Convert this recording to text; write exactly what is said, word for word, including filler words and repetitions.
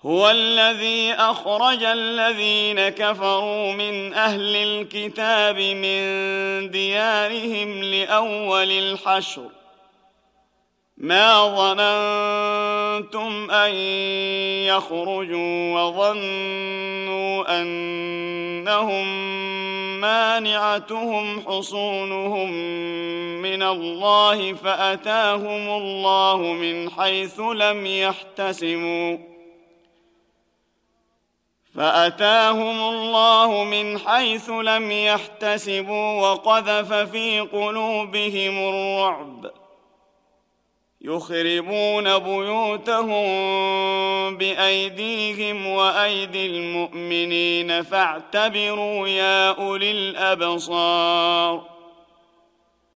هو الذي أخرج الذين كفروا من أهل الكتاب من ديارهم لأول الحشر ما ظننتم أن يخرجوا وظنوا أنهم مانعتهم حصونهم من الله فأتاهم الله من حيث لم يحتسبوا فأتاهم الله من حيث لم يحتسبوا وقذف في قلوبهم الرعب يخربون بيوتهم بأيديهم وأيدي المؤمنين فاعتبروا يا أولي الأبصار